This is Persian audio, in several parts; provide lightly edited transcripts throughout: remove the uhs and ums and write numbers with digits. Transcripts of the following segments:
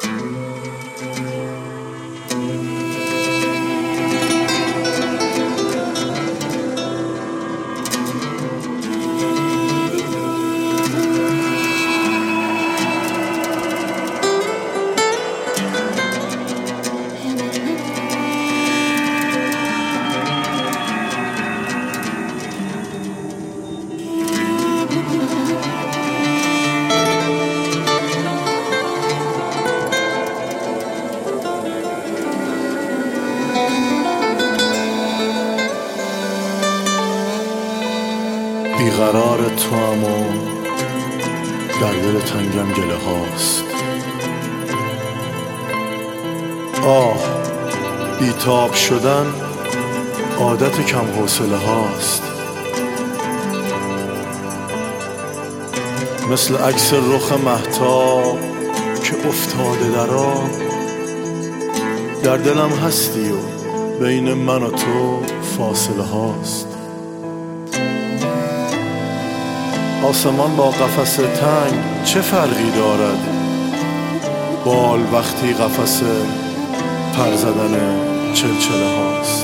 بیقرار تو هم و در دل تنگم گله هاست. بیتاب شدن عادت کم حوصله هاست. مثل عکس رخ مهتاب که افتاده در آب، در دلم هستی و بین من و تو فاصله هاست. آسمان با قفس تنگ چه فرقی دارد؟ بال وقتی قفس پر زدن چلچله هاست.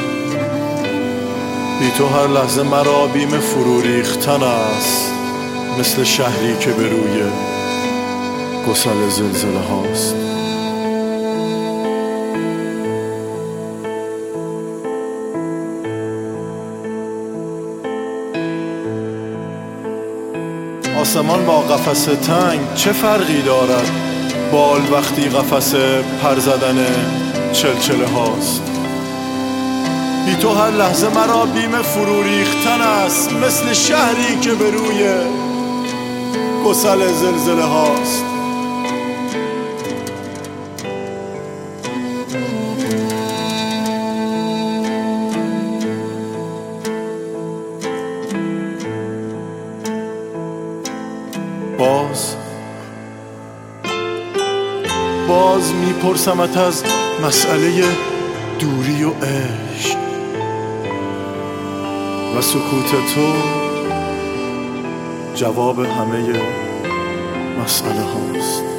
بی تو هر لحظه مرا بیم فرو ریختن است، مثل شهری که به روی گسل زلزله هاست. آسمان با قفس تنگ چه فرقی دارد؟ بال وقتی قفس پر زدن چلچله هاست. بی تو هر لحظه مرا بیم فرو ریختن است، مثل شهری که به روی گسل زلزله هاست. باز میپرسمت از مسئله دوری و عشق، و سکوت تو جواب همه مسئله هاست.